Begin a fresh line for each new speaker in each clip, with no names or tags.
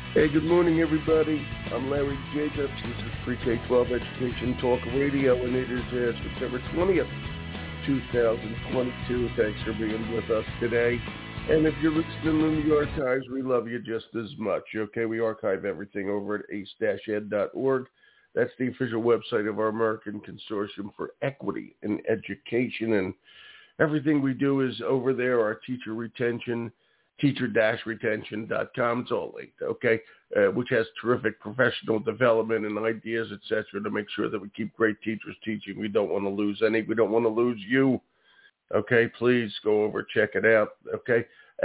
Hey, good morning, everybody. I'm Larry Jacobs. This is Pre-K-12 Education Talk Radio, and it is September 20th, 2022. Thanks for being with us today. And if you're listening in the archives, we love you just as much. Okay, we archive everything over at ace-ed.org. That's the official website of our American Consortium for Equity in Education, and everything we do is over there. Our teacher retention, teacher-retention.com. It's all linked, okay, which has terrific professional development and ideas, et cetera, to make sure that we keep great teachers teaching. We don't want to lose any. We don't want to lose you, okay? Please go over, check it out, okay?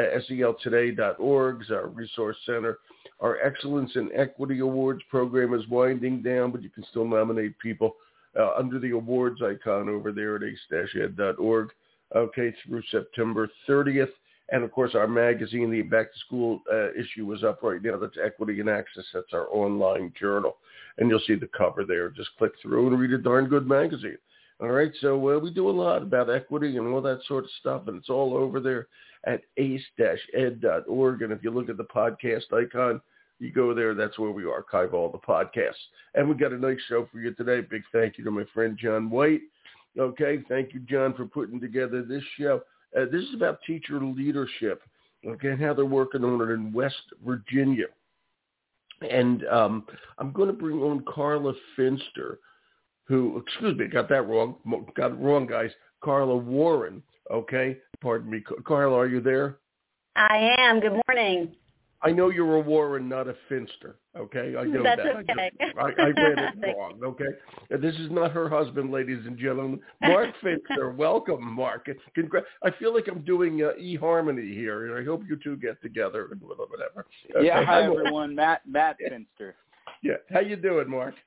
SELtoday.org is our resource center. Our Excellence in Equity Awards program is winding down, but you can still nominate people under the awards icon over there at ace-ed.org, okay, through September 30th. And, of course, our magazine, the back-to-school issue is up right now. That's Equity and Access. That's our online journal. And you'll see the cover there. Just click through and read a darn good magazine. All right, so we do a lot about equity and all that sort of stuff, and it's all over there at ace-ed.org. And if you look at the podcast icon, you go there. That's where we archive all the podcasts. And we got a nice show for you today. Big thank you to my friend John White. Okay, thank you, John, for putting together this show. This is about teacher leadership, okay, and how they're working on it in West Virginia. And I'm going to bring on Carla Finster, who, excuse me, got that wrong. Got it wrong, guys. Carla Warren, okay? Pardon me. Carla, are you there?
I am. Good morning.
I know you're a Warren, not a Finster, okay? I know
That's
that.
okay.
I read it wrong, okay? This is not her husband, ladies and gentlemen. Mark Finster, welcome, Mark. I feel like I'm doing eHarmony here, and I hope you two get together and whatever. Okay.
Yeah, hi, everyone. Matt Finster.
Yeah, how you doing, Mark?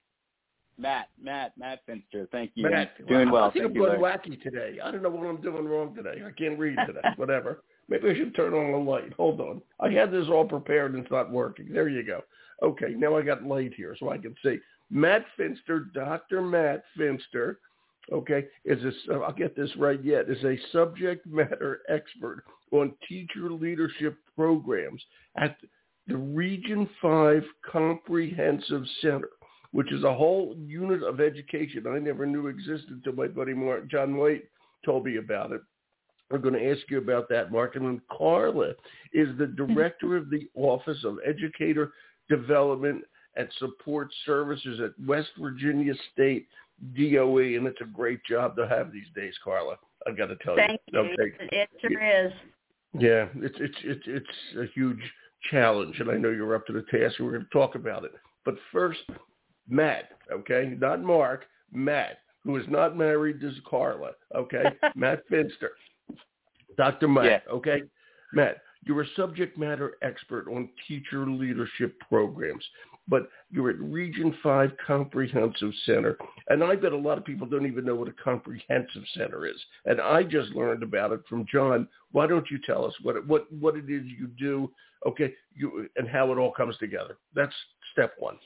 Matt Finster. Thank you.
Matt,
doing well.
I think I'm going wacky today. I don't know what I'm doing wrong today. I can't read today. Whatever. Maybe I should turn on the light. Hold on. I had this all prepared and it's not working. There you go. Okay, now I got light here so I can see. Matt Finster, Dr. Matt Finster, okay, I'll get this right yet, is a subject matter expert on teacher leadership programs at the Region 5 Comprehensive Center, which is a whole unit of education I never knew existed until my buddy John White told me about it. We're going to ask you about that, Mark. And then Carla is the director of the Office of Educator Development and Support Services at West Virginia State DOE, and it's a great job to have these days, Carla. I got to tell
Thank you.
Okay.
It sure is.
Yeah, it's a huge challenge, and I know you're up to the task. We're going to talk about it. But first, Matt, okay, not Mark, Matt, who is not married to Carla, okay, Matt Finster. Dr. Matt,
yes.
Okay? Matt, you're a subject matter expert on teacher leadership programs, but you're at Region 5 Comprehensive Center, and I bet a lot of people don't even know what a comprehensive center is, and I just learned about it from John. Why don't you tell us what it is you do, okay, and how it all comes together? That's step one.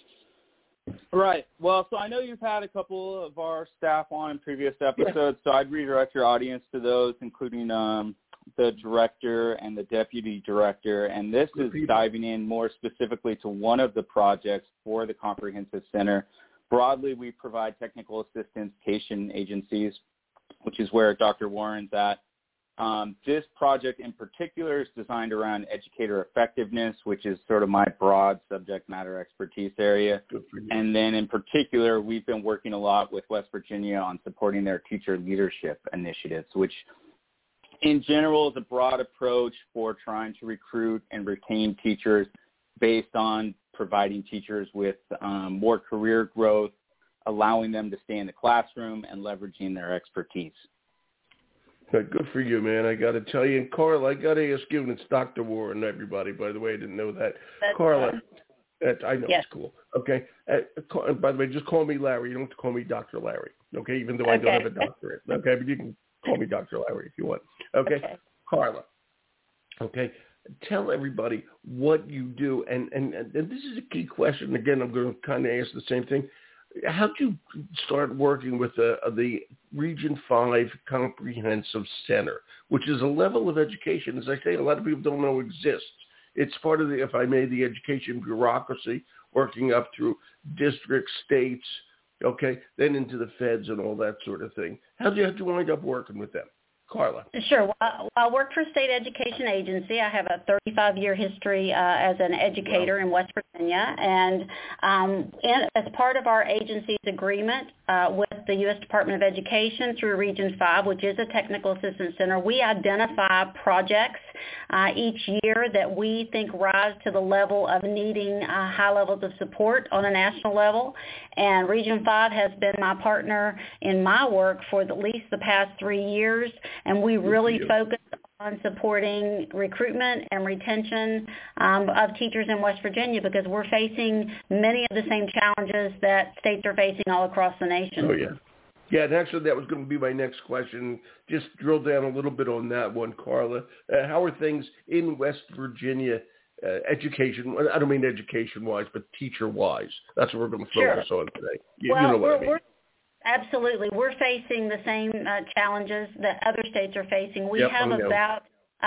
Right. Well, so I know you've had a couple of our staff on in previous episodes, so I'd redirect your audience to those, including the director and the deputy director. And this is diving in more specifically to one of the projects for the Comprehensive Center. Broadly, we provide technical assistance education agencies, which is where Dr. Warren's at. This project in particular is designed around educator effectiveness, which is sort of my broad subject matter expertise area. And then in particular, we've been working a lot with West Virginia on supporting their teacher leadership initiatives, which in general is a broad approach for trying to recruit and retain teachers based on providing teachers with more career growth, allowing them to stay in the classroom, and leveraging their expertise.
Good for you, man. I got to tell you. And Carla, I got to ask you, and it's Dr. Warren, everybody, by the way. I didn't know that. Carla, I know
yes.
It's cool. Okay. And by the way, just call me Larry. You don't have to call me Dr. Larry, okay, even though I don't have a doctorate. Okay, but you can call me Dr. Larry if you want. Okay. Carla, okay, tell everybody what you do. And this is a key question. Again, I'm going to kind of ask the same thing. How did you start working with the Region 5 Comprehensive Center, which is a level of education, as I say, a lot of people don't know exists It's part of the, if I may, the education bureaucracy, working up through districts, states, okay, then into the feds and all that sort of thing. How did you have to wind up working with them? Carla.
Sure. Well, I work for a state education agency. I have a 35-year history as an educator in West Virginia. And as part of our agency's agreement with the U.S. Department of Education through Region 5, which is a technical assistance center, we identify projects each year that we think rise to the level of needing high levels of support on a national level. And Region 5 has been my partner in my work for at least the past 3 years. And we really focus on supporting recruitment and retention of teachers in West Virginia because we're facing many of the same challenges that states are facing all across the nation.
Oh, yeah. Yeah, and actually that was going to be my next question. Just drill down a little bit on that one, Carla. How are things in West Virginia, education? I don't mean education-wise, but teacher-wise. That's what we're going to focus on today. You know what I mean.
Absolutely. We're facing the same challenges that other states are facing. We have about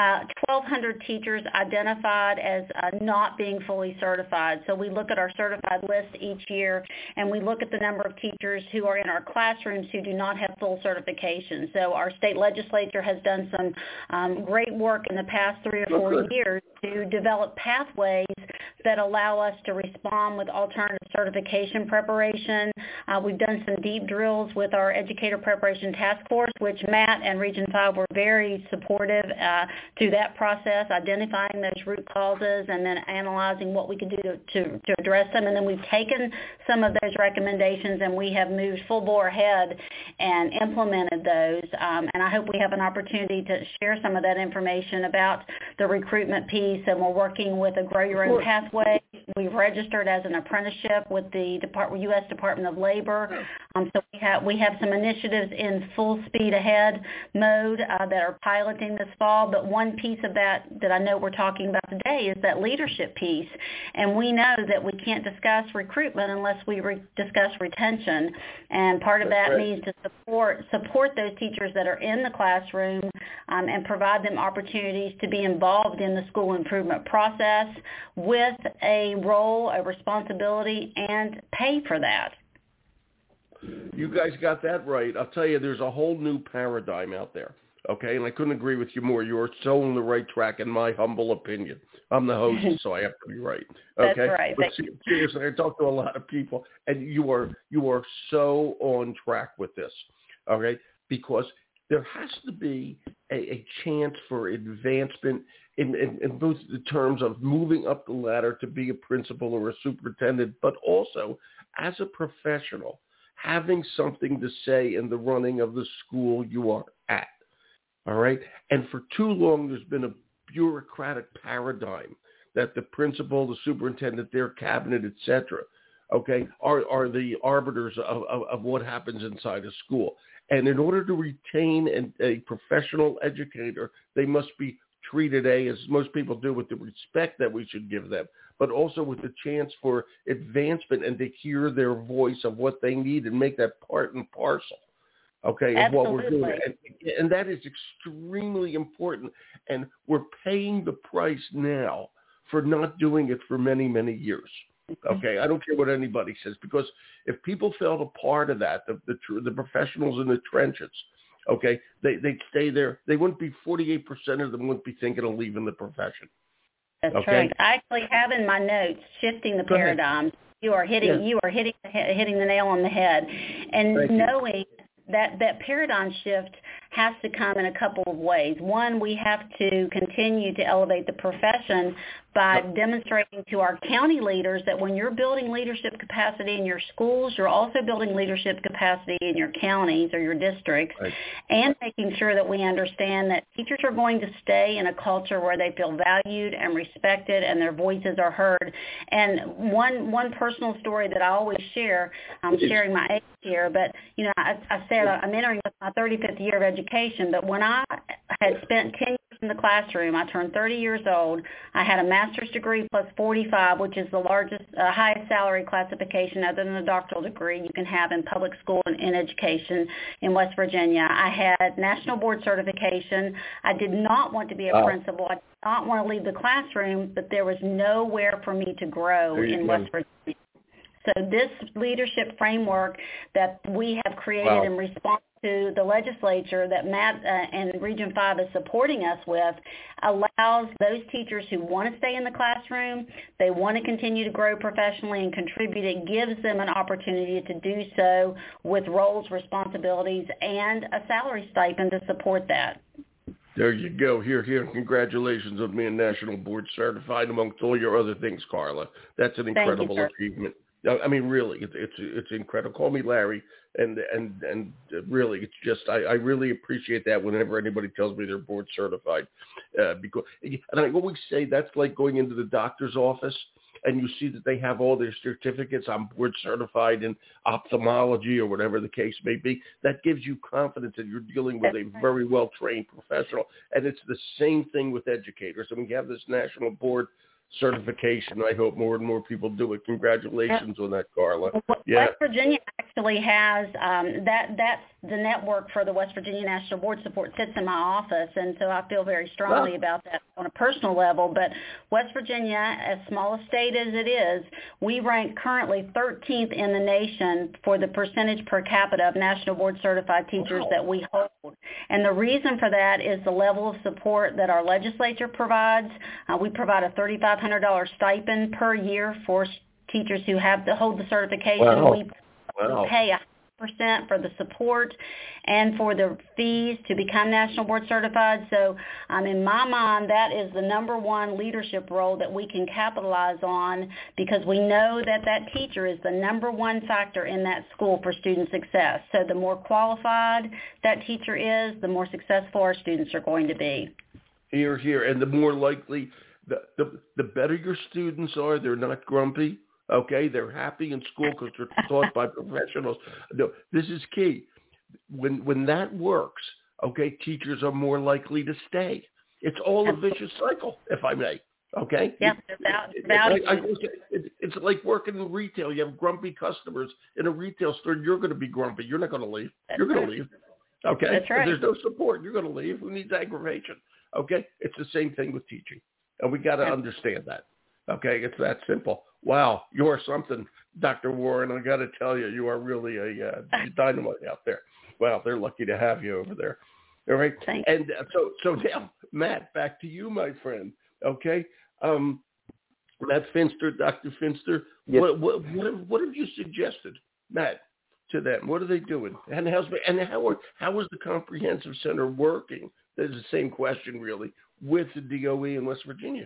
1,200 teachers identified as not being fully certified. So we look at our certified list each year, and we look at the number of teachers who are in our classrooms who do not have full certification. So our state legislature has done some great work in the past 3 or 4 years to develop pathways that allow us to respond with alternative certification preparation. We've done some deep drills with our Educator Preparation Task Force, which Matt and Region 5 were very supportive through that process, identifying those root causes and then analyzing what we could do to address them. And then we've taken some of those recommendations and we have moved full bore ahead and implemented those. And I hope we have an opportunity to share some of that information about the recruitment piece. And we're working with a Grow Your Own Pathway. We've registered as an apprenticeship with the U.S. Department of Labor. So we have some initiatives in full speed ahead mode that are piloting this fall. But one piece of that I know we're talking about today is that leadership piece. And we know that we can't discuss recruitment unless we discuss retention. And part of that means to support those teachers that are in the classroom and provide them opportunities to be involved in the school improvement process with a role, a responsibility, and pay for that.
You guys got that right. I'll tell you, there's a whole new paradigm out there, okay? And I couldn't agree with you more. You're so on the right track, in my humble opinion. I'm the host, so I have to be right. Okay?
That's right.
But seriously, I talk to a lot of people, and you are so on track with this, okay? Because there has to be a chance for advancement in both the terms of moving up the ladder to be a principal or a superintendent, but also as a professional, having something to say in the running of the school you are at, all right? And for too long, there's been a bureaucratic paradigm that the principal, the superintendent, their cabinet, et cetera, okay, are the arbiters of what happens inside a school. And in order to retain a professional educator, they must be treated, as most people do, with the respect that we should give them, but also with the chance for advancement and to hear their voice of what they need and make that part and parcel, okay, of what we're doing. And that is extremely important. And we're paying the price now for not doing it for many, many years. Okay, I don't care what anybody says, because if people felt a part of that, the professionals in the trenches, okay, they'd stay there. They wouldn't be 48% of them wouldn't be thinking of leaving the profession.
That's right. I actually have in my notes shifting the paradigm. You are hitting the nail on the head, and knowing that paradigm shift has to come in a couple of ways. One, we have to continue to elevate the profession by demonstrating to our county leaders that when you're building leadership capacity in your schools, you're also building leadership capacity in your counties or your districts, and making sure that we understand that teachers are going to stay in a culture where they feel valued and respected and their voices are heard. And one personal story that I always share, I'm sharing my age here, but, I said I'm entering my 35th year of education, but when I had spent 10 years in the classroom. I turned 30 years old. I had a master's degree plus 45, which is the largest, highest salary classification other than a doctoral degree you can have in public school and in education in West Virginia. I had national board certification. I did not want to be a principal. I did not want to leave the classroom, but there was nowhere for me to grow in West Virginia. So this leadership framework that we have created in response to the legislature that Matt and Region 5 is supporting us with allows those teachers who want to stay in the classroom, they want to continue to grow professionally and contribute. It gives them an opportunity to do so with roles, responsibilities, and a salary stipend to support that.
There you go. Here. Congratulations on being national board certified amongst all your other things, Carla. That's an incredible achievement. I mean, really, it's incredible. Call me Larry, and really, it's just I really appreciate that whenever anybody tells me they're board certified, because and I always say that's like going into the doctor's office and you see that they have all their certificates. I'm board certified in ophthalmology or whatever the case may be. That gives you confidence that you're dealing with a very well trained professional, and it's the same thing with educators. I mean, you have this national board certification. I hope more and more people do it. Congratulations on that, Carla.
West Virginia actually has that's the network for the West Virginia National Board Support sits in my office, and so I feel very strongly about that on a personal level. But West Virginia, as small a state as it is, we rank currently 13th in the nation for the percentage per capita of national board certified teachers that we hold. And the reason for that is the level of support that our legislature provides. We provide a $3,500 stipend per year for teachers who have to hold the certification. We pay 100% for the support and for the fees to become national board certified. So in my mind, that is the number one leadership role that we can capitalize on, because we know that that teacher is the number one factor in that school for student success. So the more qualified that teacher is, the more successful our students are going to be.
Here, and the more likely, the better your students are, they're not grumpy. Okay, they're happy in school because they're taught by professionals. No, this is key. When that works, okay, teachers are more likely to stay. It's all a vicious cycle, if I may. Okay.
Yeah,
it's like working in retail. You have grumpy customers in a retail store. You're going to be grumpy. You're not going to leave. You're going to leave. Okay.
That's right.
If there's no support, you're going to leave. Who needs aggravation? Okay. It's the same thing with teaching, and we got to understand that. Okay, it's that simple. Wow, you are something, Dr. Warren. I got to tell you, you are really a dynamite out there. Wow, they're lucky to have you over there. All right, and so now, Matt, back to you, my friend. Okay, Matt Finster, Dr. Finster. Yes. What have you suggested, Matt, to them? What are they doing? And how is the Comprehensive Center working? That's the same question, really, with the DOE in West Virginia.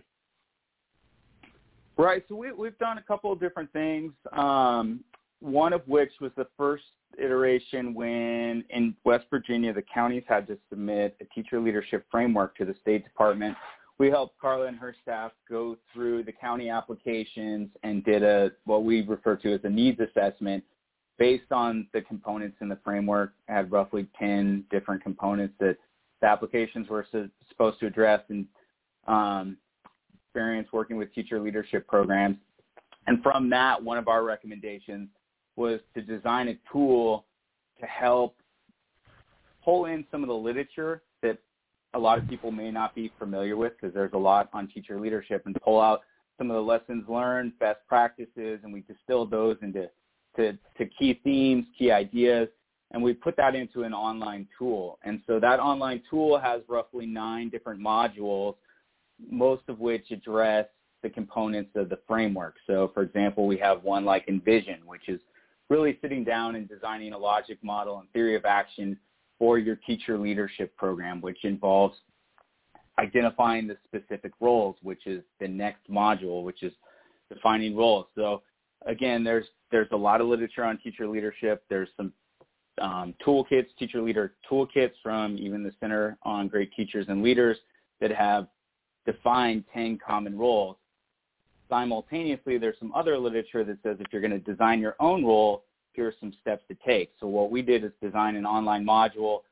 Right. So we've done a couple of different things, one of which was the first iteration when in West Virginia the counties had to submit a teacher leadership framework to the State Department. We helped Carla and her staff go through the county applications and did what we refer to as a needs assessment based on the components in the framework. It had roughly 10 different components that the applications were supposed to address, and experience working with teacher leadership programs. And from that, one of our recommendations was to design a tool to help pull in some of the literature that a lot of people may not be familiar with, because there's a lot on teacher leadership, and pull out some of the lessons learned, best practices, and we distilled those into key themes, key ideas, and we put that into an online tool. And so that online tool has roughly 9 different modules, most of which address the components of the framework. So, for example, we have one like Envision, which is really sitting down and designing a logic model and theory of action for your teacher leadership program, which involves identifying the specific roles, which is the next module, which is defining roles. So, again, there's a lot of literature on teacher leadership. There's some toolkits, teacher leader toolkits from even the Center on Great Teachers and Leaders that have define 10 common roles. Simultaneously, there's some other literature that says if you're going to design your own role, here are some steps to take. So what we did is design an online module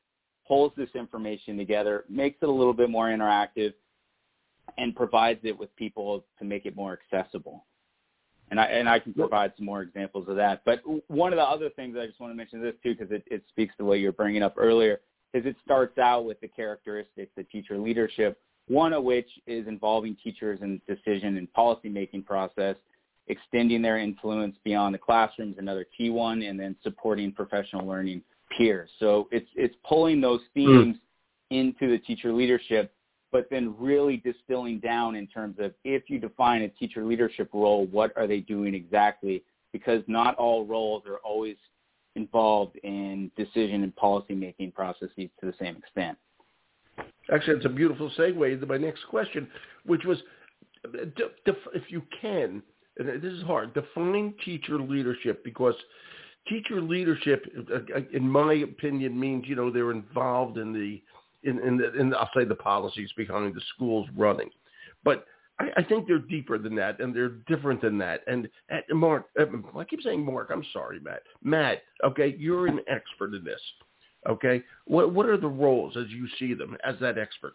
pulls this information together, makes it a little bit more interactive, and provides it with people to make it more accessible. And I can provide some more examples of that. But one of the other things I just want to mention this too, because it speaks to what you were bringing up earlier, is it starts out with the characteristics of teacher leadership, one of which is involving teachers in decision and policy-making process, extending their influence beyond the classroom is another key one, and then supporting professional learning peers. So it's pulling those themes into the teacher leadership, but then really distilling down in terms of if you define a teacher leadership role, what are they doing exactly? Because not all roles are always involved in decision and policy-making processes to the same extent.
Actually, it's a beautiful segue into my next question, which was, if you can, and this is hard, define teacher leadership, because teacher leadership, in my opinion, means, they're involved in I'll say the policies behind the schools running. But I think they're deeper than that, and they're different than that. And Mark, I keep saying Mark, I'm sorry, Matt. Matt, okay, you're an expert in this, okay? What are the roles as you see them as that expert?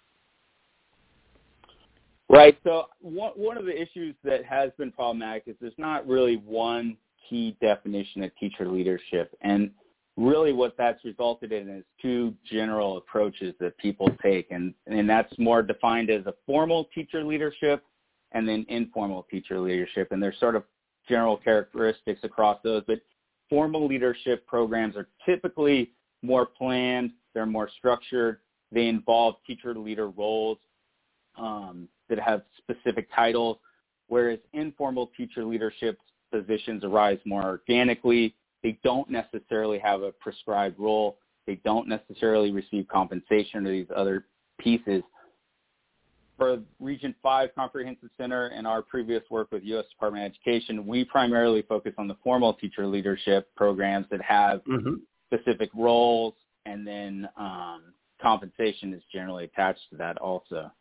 Right. So one of the issues that has been problematic is there's not really one key definition of teacher leadership. And really what that's resulted in is two general approaches that people take. And that's more defined as a formal teacher leadership and then informal teacher leadership. And there's sort of general characteristics across those. But formal leadership programs are typically more planned. They're more structured. They involve teacher leader roles that have specific titles, whereas informal teacher leadership positions arise more organically. They don't necessarily have a prescribed role. They don't necessarily receive compensation or these other pieces. For Region 5 Comprehensive Center and our previous work with U.S. Department of Education, we primarily focus on the formal teacher leadership programs that have specific roles, and then compensation is generally attached to that also.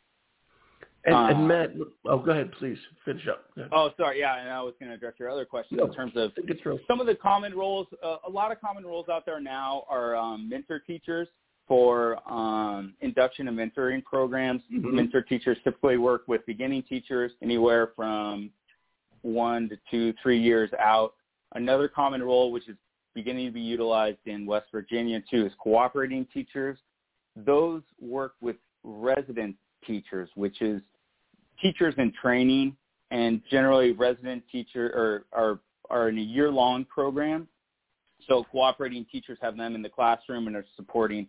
And Matt, go ahead, please finish up.
Oh, sorry, yeah, and I was going to address your other question in terms of some of the common roles. A lot of common roles out there now are mentor teachers for induction and mentoring programs. Mentor teachers typically work with beginning teachers anywhere from 1 to 2, 3 years out. Another common role, which is beginning to be utilized in West Virginia too, is cooperating teachers. Those work with resident teachers, which is teachers in training, and generally resident teacher are in a year-long program. So cooperating teachers have them in the classroom and are supporting,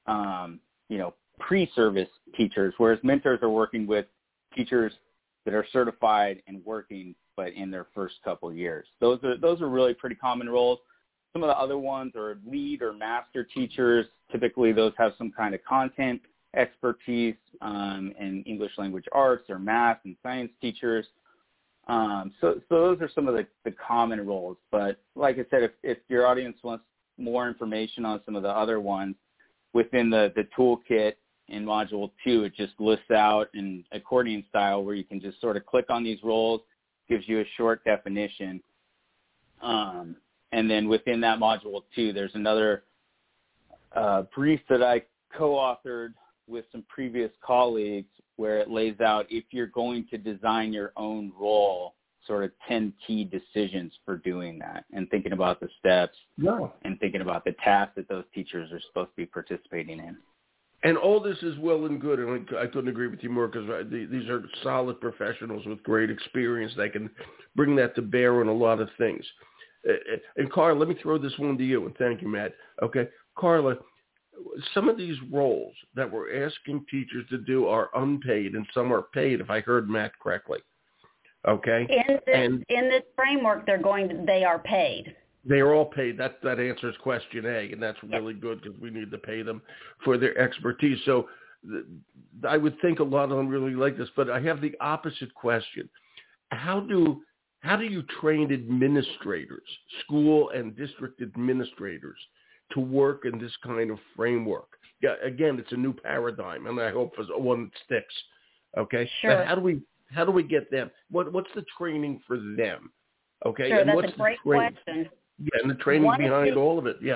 pre-service teachers, whereas mentors are working with teachers that are certified and working, but in their first couple years. Those are really pretty common roles. Some of the other ones are lead or master teachers. Typically, those have some kind of content expertise in English language arts or math and science teachers. So those are some of the common roles. But like I said, if your audience wants more information on some of the other ones, within the toolkit in Module 2, it just lists out in accordion style where you can just sort of click on these roles, gives you a short definition. And then within that Module 2, there's another brief that I co-authored with some previous colleagues where it lays out, if you're going to design your own role, sort of 10 key decisions for doing that, and thinking about the steps and thinking about the tasks that those teachers are supposed to be participating in.
And all this is well and good, and I couldn't agree with you more, because these are solid professionals with great experience. They can bring that to bear on a lot of things. And Carla, let me throw this one to you, and thank you, Matt. Okay, Carla, some of these roles that we're asking teachers to do are unpaid, and some are paid, if I heard Matt correctly. Okay?
In this framework, they are paid.
They are all paid. That answers question A, and that's really good, because we need to pay them for their expertise. So I would think a lot of them really like this, but I have the opposite question. How do you train administrators, school and district administrators, to work in this kind of framework? Yeah, again, it's a new paradigm, and I hope it's one that sticks. Okay,
sure.
But how do we get them? What's the training for them? Okay,
sure,
and
that's
what's
a great
question.
Yeah,
and the training behind all of it. Yeah.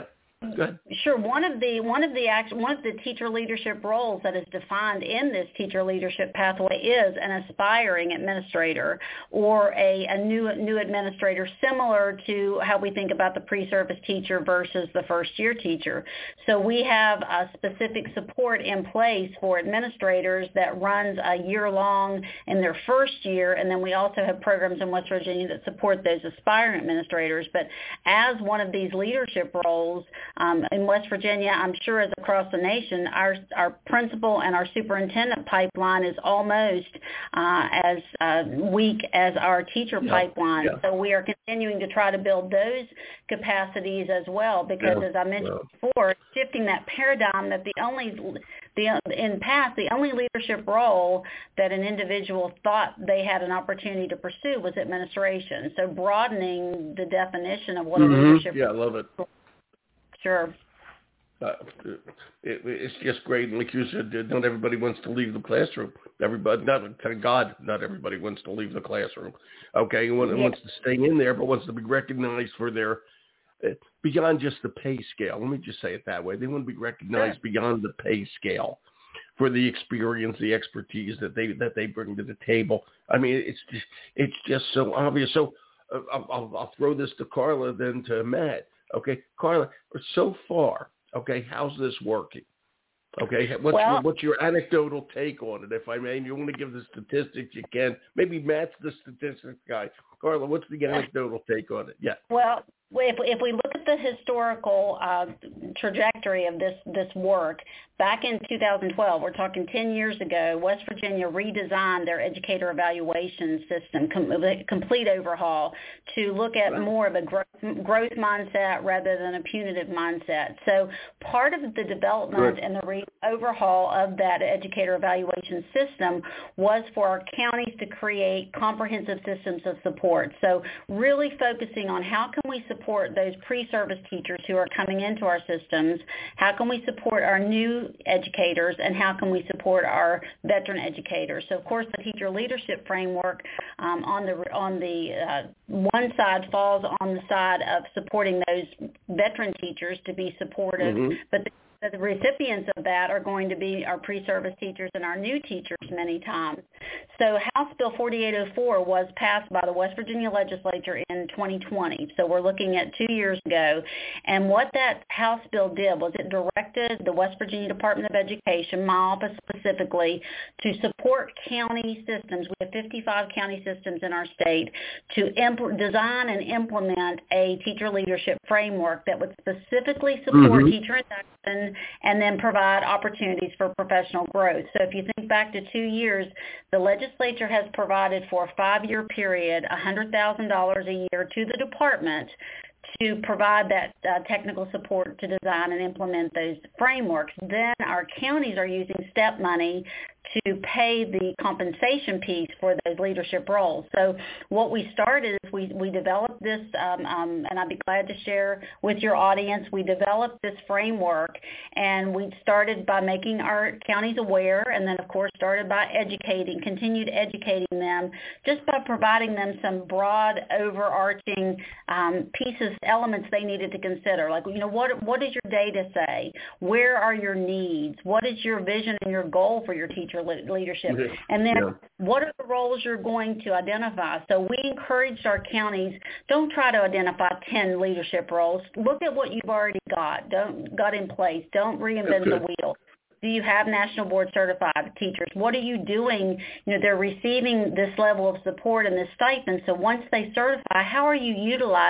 Go ahead.
Sure. One of the teacher leadership roles that is defined in this teacher leadership pathway is an aspiring administrator or a new administrator, similar to how we think about the pre-service teacher versus the first-year teacher. So we have a specific support in place for administrators that runs a year-long in their first year, and then we also have programs in West Virginia that support those aspiring administrators. But as one of these leadership roles in West Virginia, I'm sure as across the nation, our principal and our superintendent pipeline is almost as weak as our teacher pipeline. Yeah. So we are continuing to try to build those capacities as well, because as I mentioned before, shifting that paradigm that the only leadership role that an individual thought they had an opportunity to pursue was administration. So broadening the definition of what a leadership
I love it.
Sure.
It's just great. And like you said, not everybody wants to leave the classroom. Thank God, not everybody wants to leave the classroom. Okay, wants to stay in there, but wants to be recognized for their beyond just the pay scale. Let me just say it that way. They want to be recognized beyond the pay scale for the experience, the expertise that they bring to the table. I mean, it's just so obvious. So I'll throw this to Carla, then to Matt. Okay, Carla, so far, okay, how's this working? Okay, what's your anecdotal take on it, if I may? And you want to give the statistics, you can. Maybe Matt's the statistics guy. Carla, what's the anecdotal take on it? Yeah.
Well, if we look at the historical trajectory of this work, back in 2012, we're talking 10 years ago, West Virginia redesigned their educator evaluation system, complete overhaul, to look at more of a growth mindset rather than a punitive mindset. So part of the development and the overhaul of that educator evaluation system was for our counties to create comprehensive systems of support. So really focusing on how can we support those pre-service teachers who are coming into our systems, how can we support our new educators, and how can we support our veteran educators. So of course the teacher leadership framework on the one side falls on the side of supporting those veteran teachers to be supportive, but the recipients of that are going to be our pre-service teachers and our new teachers many times. So House Bill 4804 was passed by the West Virginia legislature in 2020. So we're looking at 2 years ago. And what that House bill did was it directed the West Virginia Department of Education, my office specifically, to support county systems. We have 55 county systems in our state to design and implement a teacher leadership framework that would specifically support teacher induction and then provide opportunities for professional growth. So if you think back to 2 years, the legislature has provided for a 5-year period $100,000 a year to the department to provide that technical support to design and implement those frameworks. Then our counties are using STEP money to pay the compensation piece for those leadership roles. So what we started is we developed this, and I'd be glad to share with your audience, we developed this framework, and we started by making our counties aware, and then of course started by continued educating them, just by providing them some broad overarching pieces, elements they needed to consider. Like, what does your data say? Where are your needs? What is your vision and your goal for your teacher leadership? And then what are the roles you're going to identify? So we encouraged our counties, don't try to identify 10 leadership roles. Look at what you've already got in place. Don't reinvent the wheel. Do you have national board certified teachers? What are you doing? They're receiving this level of support and this stipend. So once they certify, how are you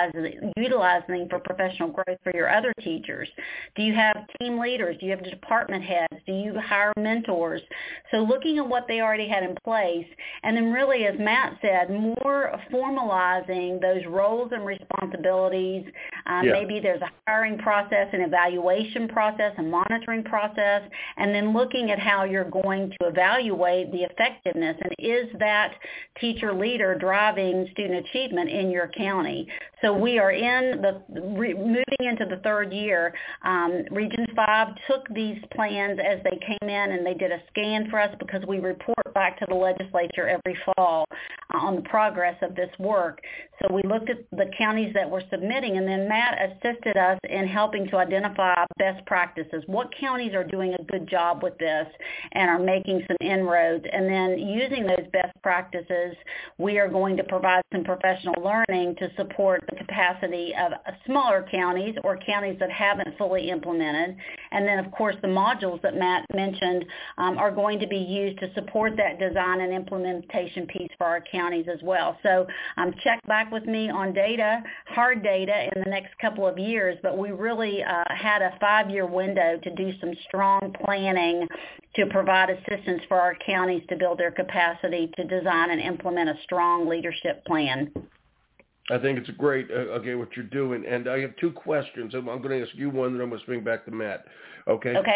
utilizing for professional growth for your other teachers? Do you have team leaders? Do you have department heads? Do you hire mentors? So looking at what they already had in place, and then really, as Matt said, more formalizing those roles and responsibilities. Maybe there's a hiring process, an evaluation process, a monitoring process, and then looking at how you're going to evaluate the effectiveness, and is that teacher leader driving student achievement in your county. So we are moving into the third year. Region 5 took these plans as they came in, and they did a scan for us because we report back to the legislature every fall on the progress of this work. So we looked at the counties that were submitting, and then Matt assisted us in helping to identify best practices. What counties are doing a good job with this and are making some inroads? And then using those best practices, we are going to provide some professional learning to support the capacity of smaller counties or counties that haven't fully implemented. And then, of course, the modules that Matt mentioned are going to be used to support that design and implementation piece for our counties as well. So check back with me on data, hard data, in the next couple of years, but we really had a 5-year window to do some strong planning to provide assistance for our counties to build their capacity to design and implement a strong leadership plan.
I think it's great, what you're doing. And I have 2 questions. I'm going to ask you one, and I'm going to swing back to Matt. Okay?
Okay.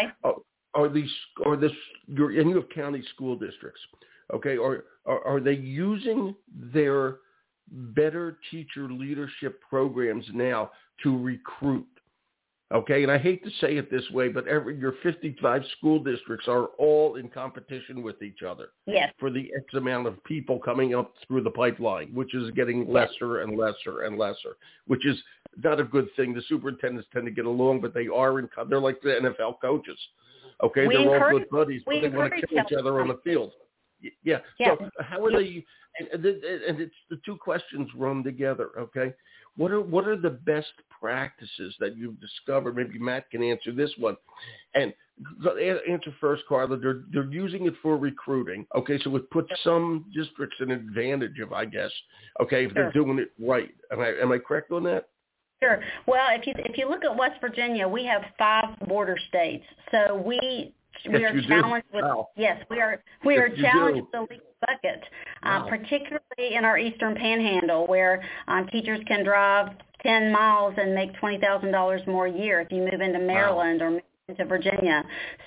And you have county school districts, okay? Are they using their better teacher leadership programs now to recruit? Okay, and I hate to say it this way, but your 55 school districts are all in competition with each other.
Yes.
For the X amount of people coming up through the pipeline, which is getting lesser and lesser and lesser, which is not a good thing. The superintendents tend to get along, but they're like the NFL coaches. Okay, they're all good buddies, but they want to kill each other on the field. Yeah. So how are they? And it's the 2 questions run together. Okay. What are the best practices that you've discovered? Maybe Matt can answer this one. And answer first, Carla. They're using it for recruiting. Okay, so it puts some districts an advantage of, I guess. Okay, if they're doing it right. Am I correct on that?
Sure. Well, if you look at West Virginia, we have 5 border states. So we are challenged with we are challenged with the legal bucket, particularly in our Eastern Panhandle, where teachers can drive 10 miles and make $20,000 more a year if you move into Maryland or into Virginia.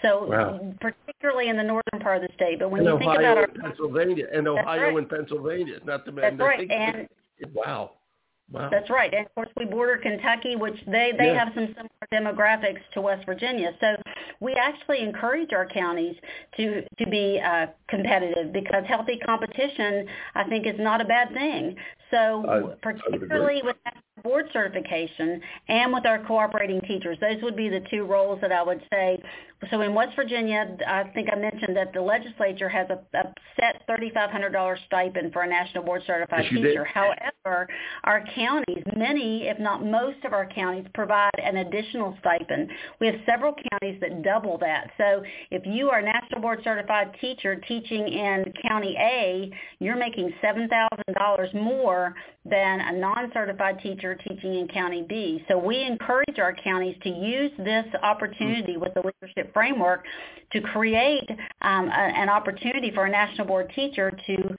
So particularly in the northern part of the state. But when you think about our
Pennsylvania and Ohio and Pennsylvania, not to mention.
That's right.
Wow.
That's right. And, of course, we border Kentucky, which they have some similar demographics to West Virginia. So we actually encourage our counties to be competitive, because healthy competition, I think, is not a bad thing. So particularly with board certification and with our cooperating teachers, those would be the 2 roles that I would say. So in West Virginia, I think I mentioned that the legislature has a set $3,500 stipend for a national board certified teacher. However, our counties, many, if not most of our counties, provide an additional stipend. We have several counties that double that. So if you are a national board certified teacher teaching in County A, you're making $7,000 more than a non-certified teacher teaching in County B. So we encourage our counties to use this opportunity with the leadership framework to create an opportunity for a national board teacher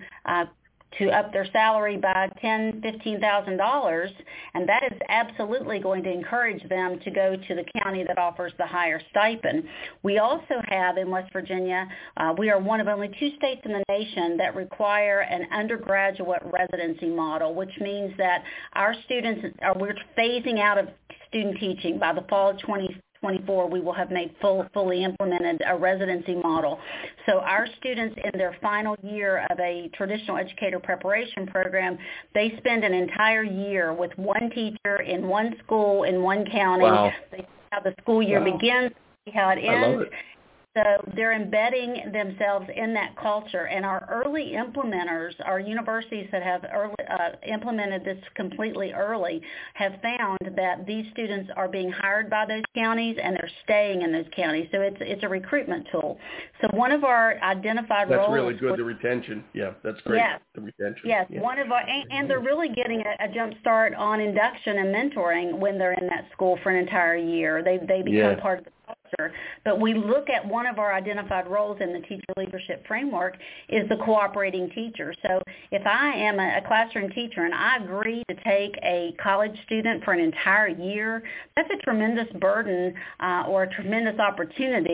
to up their salary by $10,000, $15,000, and that is absolutely going to encourage them to go to the county that offers the higher stipend. We also have in West Virginia, we are one of only 2 states in the nation that require an undergraduate residency model, which means that our students, we're phasing out of student teaching by the fall of 2024, we will have made fully implemented a residency model. So our students in their final year of a traditional educator preparation program, they spend an entire year with one teacher in one school in one county.
Wow.
They see how the school year begins, see how it ends.
I love it.
So they're embedding themselves in that culture. And our early implementers, our universities that have implemented this completely early, have found that these students are being hired by those counties and they're staying in those counties. So it's a recruitment tool. So one of our identified roles...
That's really good, the retention. Yeah, that's great, the retention.
Yes, one of our, and they're really getting a jump start on induction and mentoring when they're in that school for an entire year. They become part of the culture. But we look at one of our identified roles in the teacher leadership framework is the cooperating teacher. So if I am a classroom teacher and I agree to take a college student for an entire year, that's a tremendous burden or a tremendous opportunity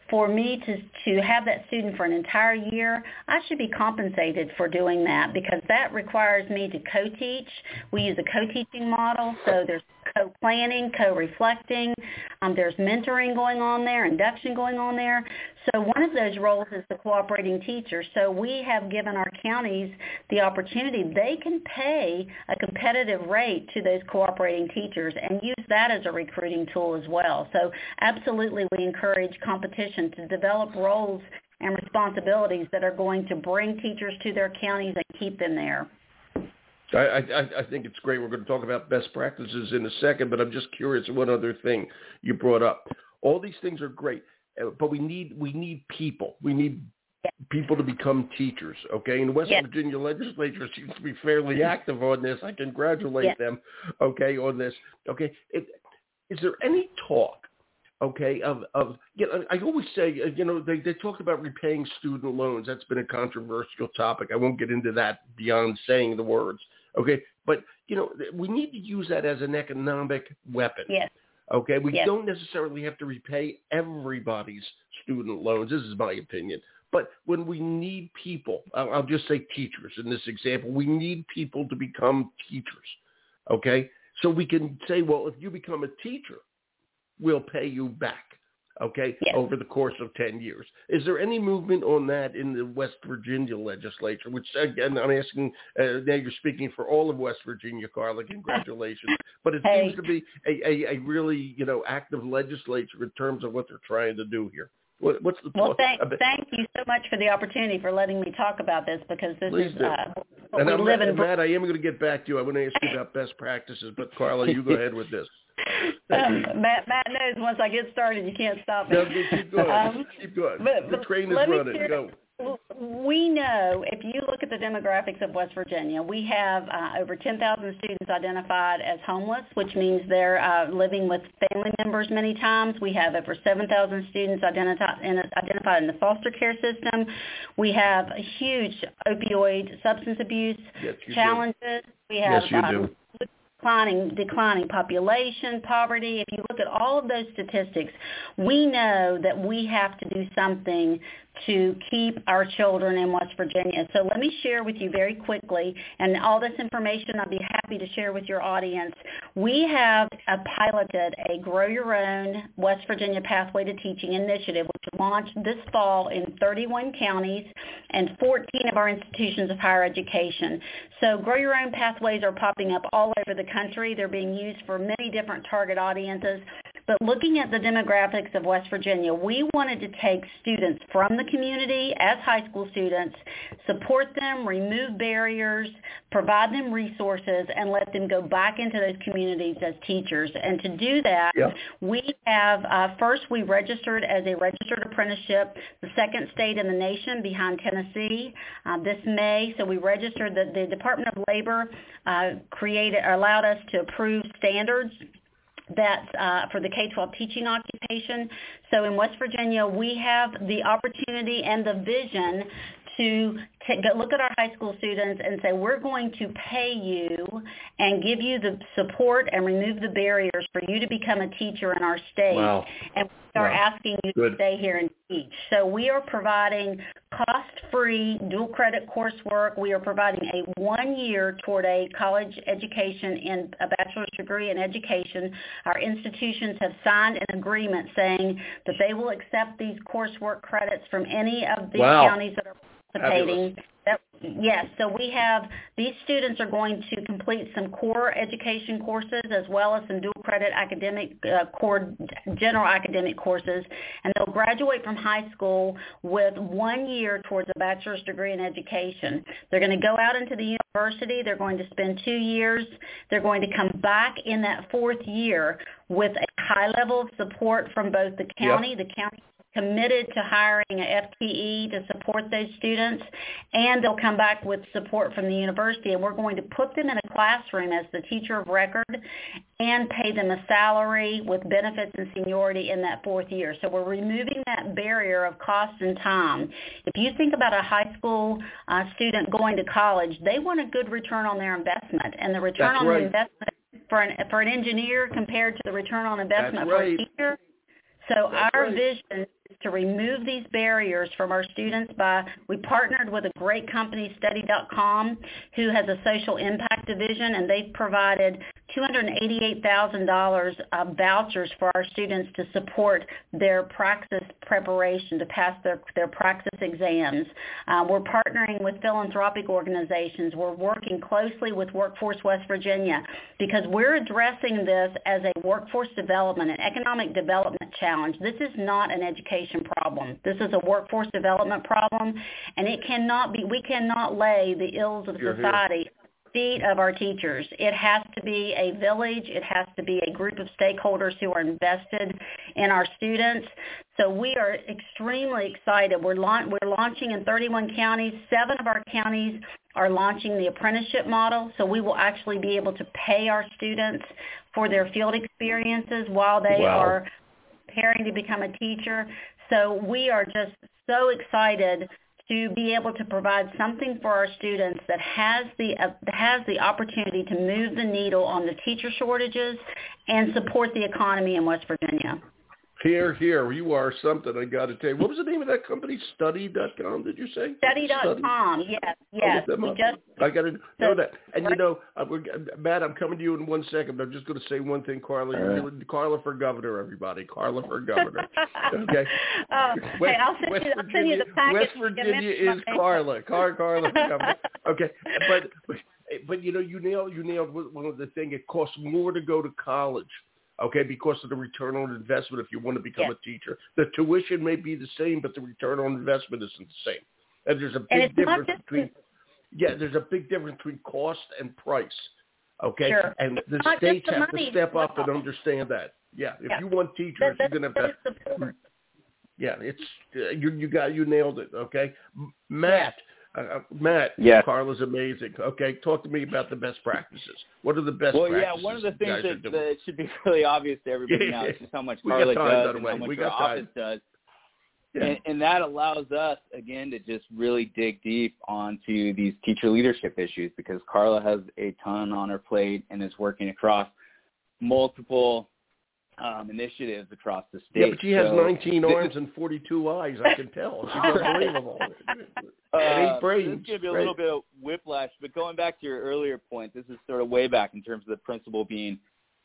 for me to have that student for an entire year, I should be compensated for doing that because that requires me to co-teach. We use a co-teaching model, so there's co-planning, co-reflecting. There's mentoring going on there, induction going on there. So one of those roles is the cooperating teacher. So we have given our counties the opportunity. They can pay a competitive rate to those cooperating teachers and use that as a recruiting tool as well. So absolutely we encourage competition to develop roles and responsibilities that are going to bring teachers to their counties and keep them there.
I think it's great. We're going to talk about best practices in a second, but I'm just curious, one other thing you brought up. All these things are great, but we need people. We need people to become teachers, okay? And the West Virginia legislature seems to be fairly active on this. I congratulate them, okay, on this. Okay, is there any talk, okay, of I always say, they talk about repaying student loans. That's been a controversial topic. I won't get into that beyond saying the words. Okay, but, we need to use that as an economic weapon.
Yes.
Okay, we don't necessarily have to repay everybody's student loans. This is my opinion. But when we need people, I'll just say teachers in this example, we need people to become teachers. Okay, so we can say, well, if you become a teacher, we'll pay you back. Okay, over the course of 10 years. Is there any movement on that in the West Virginia legislature? Which, again, I'm asking, now you're speaking for all of West Virginia, Carla, congratulations. But it seems to be a really, active legislature in terms of what they're trying to do here. What's the
Well, thank you so much for the opportunity for letting me talk about this because this
Please
is
what we live in. Matt, I am going to get back to you. I want to ask you about best practices, but Carla, you go ahead with this.
Matt knows once I get started, you can't stop me.
No, keep going. Keep going. The train is running. Go.
We know, if you look at the demographics of West Virginia, we have over 10,000 students identified as homeless, which means they're living with family members many times. We have over 7,000 students identified in the foster care system. We have a huge opioid substance abuse challenges. We have declining population, poverty. If you look at all of those statistics, we know that we have to do something to keep our children in West Virginia. So let me share with you very quickly, and all this information I'll be happy to share with your audience. We have piloted a Grow Your Own West Virginia Pathway to Teaching initiative, which launched this fall in 31 counties and 14 of our institutions of higher education. So Grow Your Own pathways are popping up all over the country. They're being used for many different target audiences. But looking at the demographics of West Virginia, we wanted to take students from the community as high school students, support them, remove barriers, provide them resources, and let them go back into those communities as teachers. And to do that, we have, first we registered as a registered apprenticeship, the second state in the nation behind Tennessee this May. So we registered, the Department of Labor allowed us to approve standards that's for the K-12 teaching occupation. So in West Virginia, we have the opportunity and the vision to look at our high school students and say, we're going to pay you and give you the support and remove the barriers for you to become a teacher in our state.
Wow.
And we are asking you to stay here and teach. So we are providing cost-free dual credit coursework. We are providing a 1 year toward a college education in a bachelor's degree in education. Our institutions have signed an agreement saying that they will accept these coursework credits from any of the counties that are participating. Yes, so we have, these students are going to complete some core education courses as well as some dual credit academic core general academic courses, and they'll graduate from high school with 1 year towards a bachelor's degree in education. They're going to go out into the university. They're going to spend 2 years. They're going to come back in that fourth year with a high level of support from both the county, the county committed to hiring an FTE to support those students, and they'll come back with support from the university, and we're going to put them in a classroom as the teacher of record and pay them a salary with benefits and seniority in that fourth year. So we're removing that barrier of cost and time. If you think about a high school student going to college, they want a good return on their investment, and the return on the investment for an engineer compared to the return on investment for a teacher. So our vision to remove these barriers from our students we partnered with a great company, Study.com, who has a social impact division, and they've provided $288,000 of vouchers for our students to support their praxis preparation, to pass their praxis exams. We're partnering with philanthropic organizations. We're working closely with Workforce West Virginia because we're addressing this as a workforce development, an economic development challenge. This is not an education problem. This is a workforce development problem, and we cannot lay the ills of society feet of our teachers. It has to be a village. It has to be a group of stakeholders who are invested in our students. So we are extremely excited. We're launching in 31 counties. 7 of our counties are launching the apprenticeship model, so we will actually be able to pay our students for their field experiences while they are preparing to become a teacher. So we are just so excited to be able to provide something for our students that has the opportunity to move the needle on the teacher shortages and support the economy in West Virginia.
Here, you are something, I got to tell you. What was the name of that company? Study.com, did you say?
Study.com, yes.
I got to know that. And, Matt, I'm coming to you in 1 second. I'm just going to say one thing, Carla. Carla for governor, everybody. Carla for governor. Okay?
I'll send you the package.
West Virginia is Carla. Carla for governor. Okay. But you nailed one of the things. It costs more to go to college. Okay, because of the return on investment if you want to become a teacher. The tuition may be the same, but the return on investment isn't the same. And there's a big difference between cost and price. Okay?
Sure.
And the states have to step up and understand that. Yeah, if you want teachers, you're going to have to. Yeah, you nailed it, okay? Matt,
yes.
Carla's amazing. Okay, talk to me about the best practices. What are the best practices?
One of the things that should be really obvious to everybody now is just how much Carla does and how much her office does. Yeah. And that allows us, again, to just really dig deep onto these teacher leadership issues because Carla has a ton on her plate and is working across multiple initiatives across the state.
Yeah, but she has 19 arms and 42 eyes, I can tell. She's unbelievable. 8 brains.
This is going to be a little bit of whiplash, but going back to your earlier point, this is sort of way back in terms of the principal being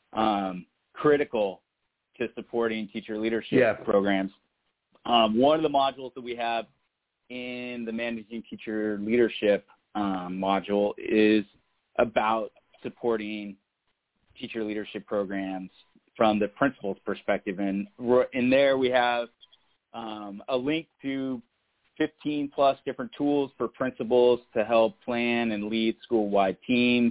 critical to supporting teacher leadership programs. One of the modules that we have in the Managing Teacher Leadership module is about supporting teacher leadership programs from the principal's perspective. And in there we have a link to 15-plus different tools for principals to help plan and lead school-wide teams.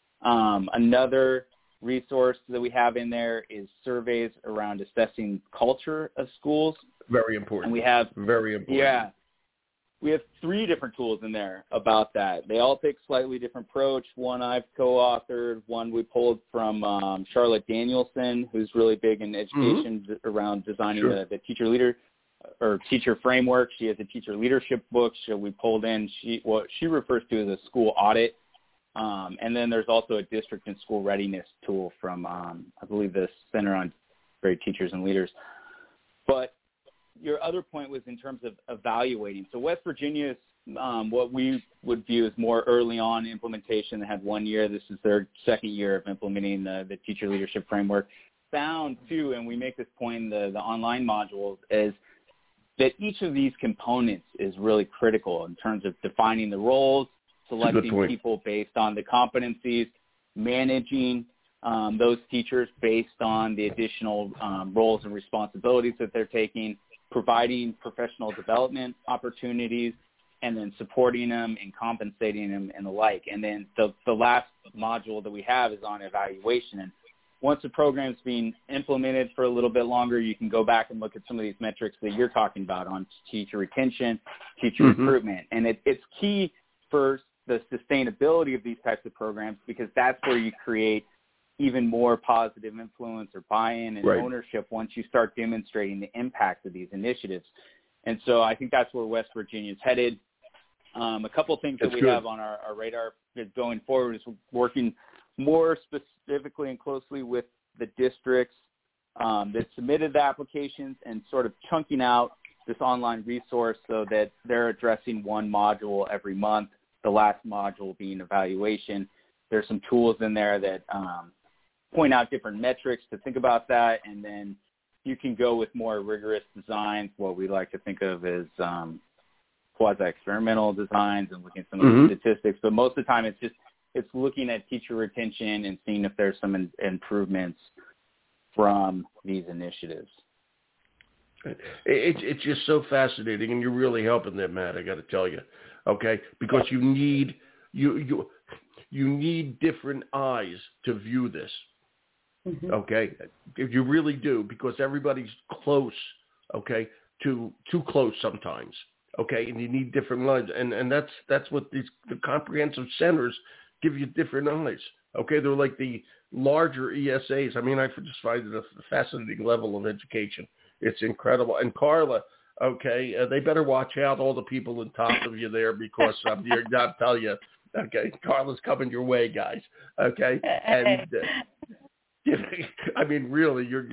Another resource that we have in there is surveys around assessing culture of schools.
Very important.
And we have
very important.
Yeah. We have 3 different tools in there about that. They all take slightly different approach. One I've co-authored. One we pulled from Charlotte Danielson, who's really big in education around designing the teacher leader or teacher framework. She has a teacher leadership book. So we pulled in what she refers to as a school audit. And then there's also a district and school readiness tool from, I believe, the Center on Great Teachers and Leaders. But your other point was in terms of evaluating. So West Virginia is what we would view as more early on implementation. They had 1 year. This is their 2nd year of implementing the teacher leadership framework. Found, too, and we make this point in the online modules, is that each of these components is really critical in terms of defining the roles, selecting people based on the competencies, managing those teachers based on the additional roles and responsibilities that they're taking, providing professional development opportunities, and then supporting them and compensating them and the like. And then the last module that we have is on evaluation. And once the program's being implemented for a little bit longer, you can go back and look at some of these metrics that you're talking about on teacher retention, teacher recruitment. And it's key for the sustainability of these types of programs because that's where you create even more positive influence or buy-in and ownership once you start demonstrating the impact of these initiatives. And so I think that's where West Virginia is headed. A couple of things that we have on our radar going forward is working more specifically and closely with the districts that submitted the applications and sort of chunking out this online resource so that they're addressing one module every month, the last module being evaluation. There's some tools in there that point out different metrics to think about that, and then you can go with more rigorous designs, what we like to think of as quasi-experimental designs and looking at some of the statistics. But most of the time it's looking at teacher retention and seeing if there's some improvements from these initiatives.
It's just so fascinating, and you're really helping them, Matt, I got to tell you, okay? Because you need different eyes to view this, okay? You really do, because everybody's close, okay, too close sometimes, okay? And you need different lines, and that's what the comprehensive centers give you, different eyes, okay? They're like the larger ESAs. I mean, I just find it a fascinating level of education. It's incredible. And Carla, okay, they better watch out, all the people on top of you there, because I'm not tell you, okay, Carla's coming your way, guys, okay? And I mean, really, you're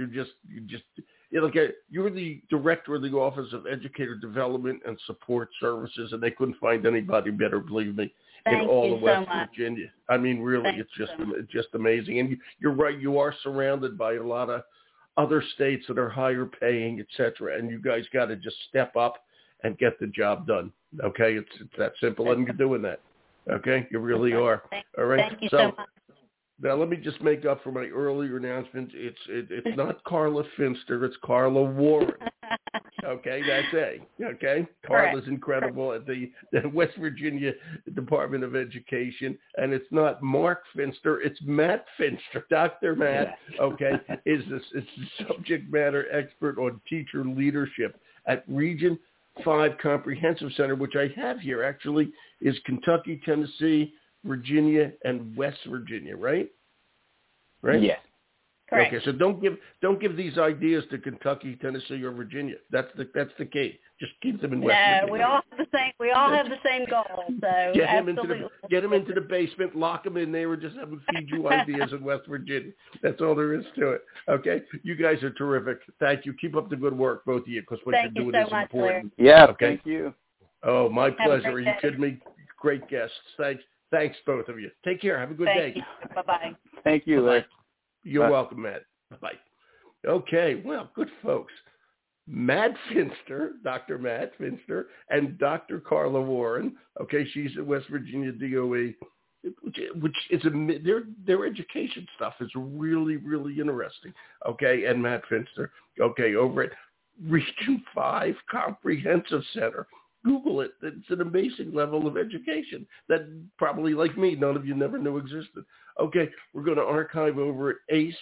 the director of the Office of Educator Development and Support Services, and they couldn't find anybody better, believe me, in all of West Virginia. I mean, really, it's just amazing. And you're right, you are surrounded by a lot of other states that are higher paying, et cetera, and you guys got to just step up and get the job done. Okay, it's that simple, and you're doing that. Okay, you really are. All right.
Thank you so much.
Now let me just make up for my earlier announcement. It's not Carla Finster, it's Carla Warren. Okay, that's A. Okay, Carla's incredible at the West Virginia Department of Education, and it's not Mark Finster, it's Matt Finster. Dr. Matt, okay, is the subject matter expert on teacher leadership at Region 5 Comprehensive Center, which I have here actually is Kentucky, Tennessee, Virginia, and West Virginia, right? Right?
Yes.
Correct.
Okay, so don't give these ideas to Kentucky, Tennessee, or Virginia. That's the key. Just keep them in West Virginia.
No, we all have the same goal. So
get them into the basement, lock them in there, and just have them feed you ideas in West Virginia. That's all there is to it. Okay, you guys are terrific. Thank you. Keep up the good work, both of you, because what you're doing is important.
Yeah.
Okay.
Thank you.
Oh, my pleasure. Are you kidding me? Great guests. Thanks, both of you. Take care. Have a good day.
Thank you. Bye-bye.
Thank you, Larry.
You're welcome, Matt. Bye. Okay, well, good folks. Matt Finster, Dr. Matt Finster, and Dr. Carla Warren. Okay, she's at West Virginia DOE, which is their education stuff is really, really interesting. Okay, and Matt Finster. Okay, over at Region 5 Comprehensive Center. Google it. It's an amazing level of education that probably, like me, none of you never knew existed. Okay, we're going to archive over at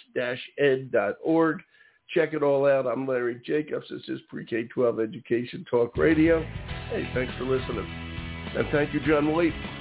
ace-ed.org. Check it all out. I'm Larry Jacobs. This is Pre-K-12 Education Talk Radio. Hey, thanks for listening. And thank you, John White.